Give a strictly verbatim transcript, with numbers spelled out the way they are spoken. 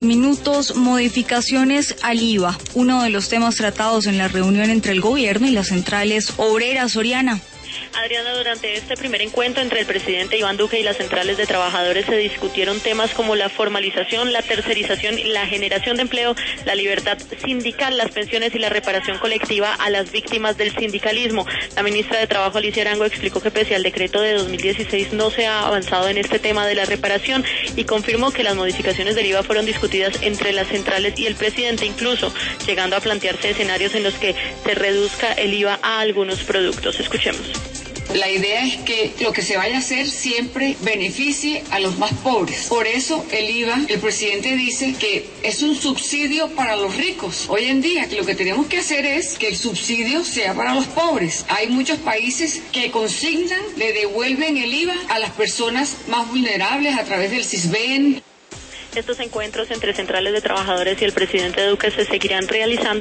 Minutos, modificaciones al I V A, uno de los temas tratados en la reunión entre el gobierno y las centrales obreras. Soriana. Adriana, durante este primer encuentro entre el presidente Iván Duque y las centrales de trabajadores se discutieron temas como la formalización, la tercerización, la generación de empleo, la libertad sindical, las pensiones y la reparación colectiva a las víctimas del sindicalismo. La ministra de Trabajo, Alicia Arango, explicó que pese al decreto de dos mil dieciséis no se ha avanzado en este tema de la reparación y confirmó que las modificaciones del I V A fueron discutidas entre las centrales y el presidente, incluso llegando a plantearse escenarios en los que se reduzca el I V A a algunos productos. Escuchemos. La idea es que lo que se vaya a hacer siempre beneficie a los más pobres. Por eso el I V A, el presidente dice que es un subsidio para los ricos. Hoy en día lo que tenemos que hacer es que el subsidio sea para los pobres. Hay muchos países que consignan, le devuelven el I V A a las personas más vulnerables a través del Sisbén. Estos encuentros entre centrales de trabajadores y el presidente Duque se seguirán realizando